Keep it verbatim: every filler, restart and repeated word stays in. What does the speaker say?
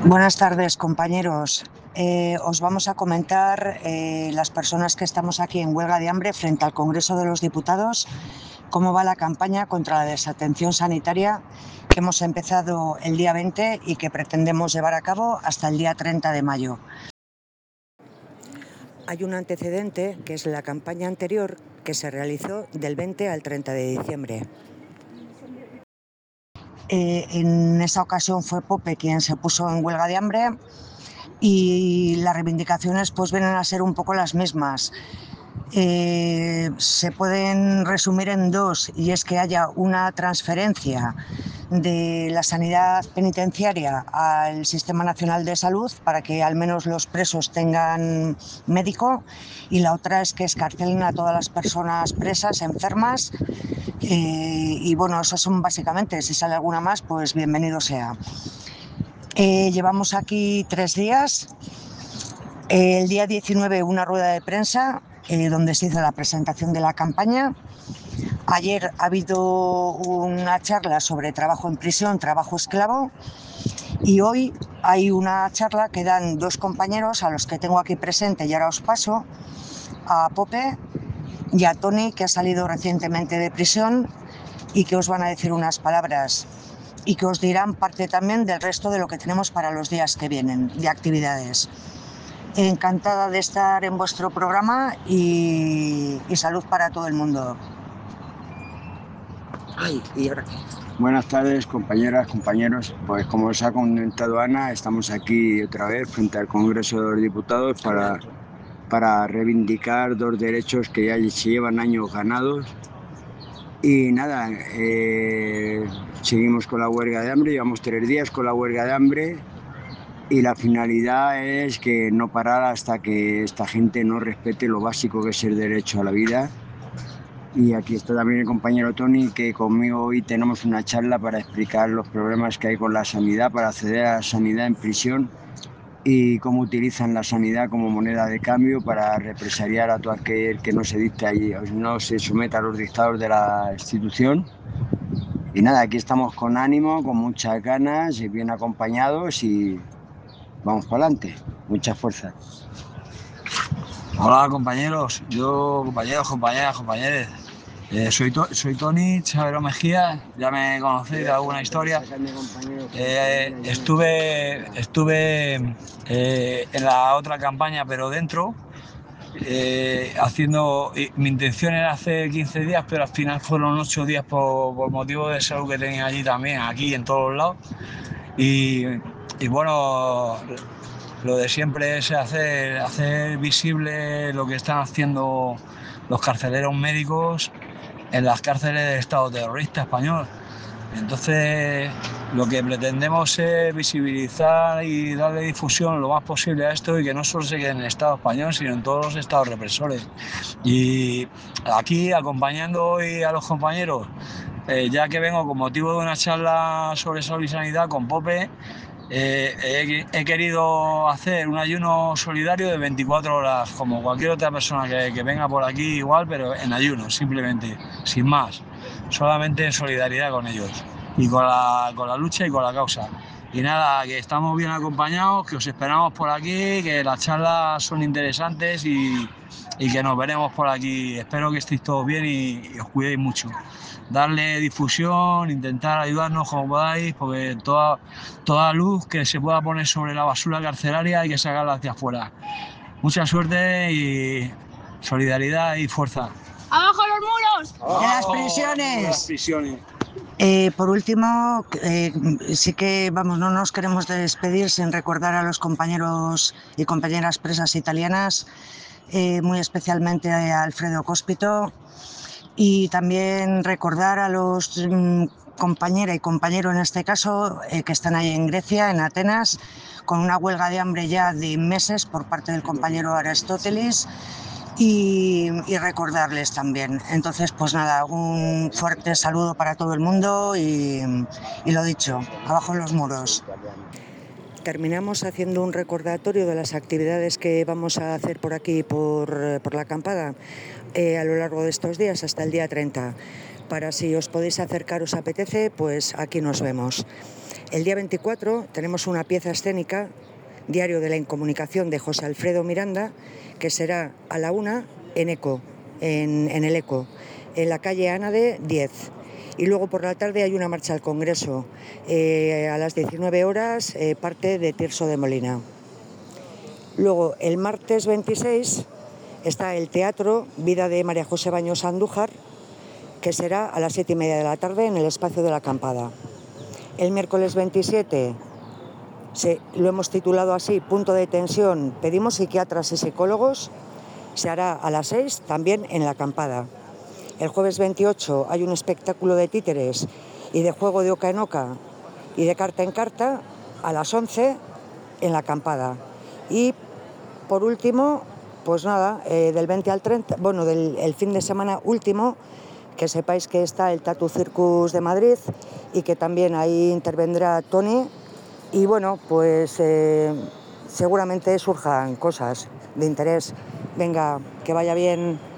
Buenas tardes, compañeros. Eh, os vamos a comentar, eh, las personas que estamos aquí en huelga de hambre frente al Congreso de los Diputados, cómo va la campaña contra la desatención sanitaria que hemos empezado el día veinte y que pretendemos llevar a cabo hasta el día treinta de mayo. Hay un antecedente, que es la campaña anterior, que se realizó del veinte al treinta de diciembre. Eh, en esa ocasión fue Pope quien se puso en huelga de hambre y las reivindicaciones pues vienen a ser un poco las mismas. Eh, se pueden resumir en dos, y es que haya una transferencia de la sanidad penitenciaria al Sistema Nacional de Salud para que al menos los presos tengan médico, y la otra es que escarcelen a todas las personas presas, enfermas, eh, y bueno, esas son básicamente, si sale alguna más, pues bienvenido sea. Eh, llevamos aquí tres días. Eh, el día diecinueve una rueda de prensa eh, donde se hizo la presentación de la campaña. Ayer ha habido una charla sobre trabajo en prisión, trabajo esclavo, y hoy hay una charla que dan dos compañeros a los que tengo aquí presente y ahora os paso, a Pope y a Tony, que ha salido recientemente de prisión y que os van a decir unas palabras y que os dirán parte también del resto de lo que tenemos para los días que vienen de actividades. Encantada de estar en vuestro programa y, y salud para todo el mundo. Ay, ¿y ahora qué? Buenas tardes, compañeras, compañeros. Pues como os ha comentado Ana, estamos aquí otra vez frente al Congreso de los Diputados para, para reivindicar dos derechos que ya se llevan años ganados. Y nada, eh, seguimos con la huelga de hambre, llevamos tres días con la huelga de hambre y la finalidad es que no parar hasta que esta gente no respete lo básico que es el derecho a la vida. Y aquí está también el compañero Tony, que conmigo hoy tenemos una charla para explicar los problemas que hay con la sanidad, para acceder a la sanidad en prisión y cómo utilizan la sanidad como moneda de cambio para represaliar a todo aquel que no se dicte allí, no se someta a los dictados de la institución. Y nada, aquí estamos con ánimo, con muchas ganas y bien acompañados y vamos para adelante. Mucha fuerza. Hola compañeros, yo compañeros, compañeras, compañeros. Eh, soy, to soy Tony Chavero Mejía, ya me conocéis de alguna historia. Eh, estuve estuve eh, en la otra campaña, pero dentro, eh, haciendo. Mi intención era hace quince días, pero al final fueron ocho días por, por motivo de salud que tenía allí también, aquí en todos los lados. Y, y bueno, lo de siempre es hacer, hacer visible lo que están haciendo los carceleros médicos en las cárceles del Estado terrorista español. Entonces, lo que pretendemos es visibilizar y darle difusión lo más posible a esto y que no solo se quede en el Estado español, sino en todos los estados represores. Y aquí, acompañando hoy a los compañeros, eh, ya que vengo con motivo de una charla sobre salud y sanidad con Pope, Eh, he, he querido hacer un ayuno solidario de veinticuatro horas, como cualquier otra persona que, que venga por aquí igual, pero en ayuno, simplemente, sin más, solamente en solidaridad con ellos y con la, con la lucha y con la causa. Y nada, que estamos bien acompañados, que os esperamos por aquí, que las charlas son interesantes y, y que nos veremos por aquí. Espero que estéis todos bien y, y os cuidéis mucho. Darle difusión, intentar ayudarnos como podáis, porque toda, toda luz que se pueda poner sobre la basura carcelaria hay que sacarla hacia afuera. Mucha suerte y solidaridad y fuerza. ¡Abajo los muros! ¡De las prisiones! ¡De las prisiones! Eh, por último, eh, sí que vamos, no nos queremos despedir sin recordar a los compañeros y compañeras presas italianas, eh, muy especialmente a Alfredo Cospito, y también recordar a los mmm, compañera y compañero en este caso, eh, que están ahí en Grecia, en Atenas, con una huelga de hambre ya de meses por parte del compañero Aristóteles. Y, y recordarles también. Entonces, pues nada, un fuerte saludo para todo el mundo y, y lo dicho, abajo los muros. Terminamos haciendo un recordatorio de las actividades que vamos a hacer por aquí, por, por la acampada, eh, a lo largo de estos días hasta el día treinta. Para si os podéis acercar, os apetece, pues aquí nos vemos. El día veinticuatro tenemos una pieza escénica, Diario de la Incomunicación, de José Alfredo Miranda, que será a la una en Eco, en, en el Eco, en la calle Ánade diez. Y luego por la tarde hay una marcha al Congreso. Eh, a las diecinueve horas eh, parte de Tirso de Molina. Luego el martes veintiséis está el teatro Vida de María José Baños Andújar, que será a las siete y media de la tarde en el espacio de la Acampada. El miércoles veintisiete se, lo hemos titulado así, Punto de tensión, pedimos psiquiatras y psicólogos, se hará a las seis también en la Acampada. El jueves veintiocho hay un espectáculo de títeres y de juego de oca en oca y de carta en carta a las once en la Acampada. Y por último, pues nada, eh, del veinte al treinta, bueno, del el fin de semana último, que sepáis que está el Tattoo Circus de Madrid y que también ahí intervendrá Tony. Y bueno, pues eh, seguramente surjan cosas de interés. Venga, que vaya bien.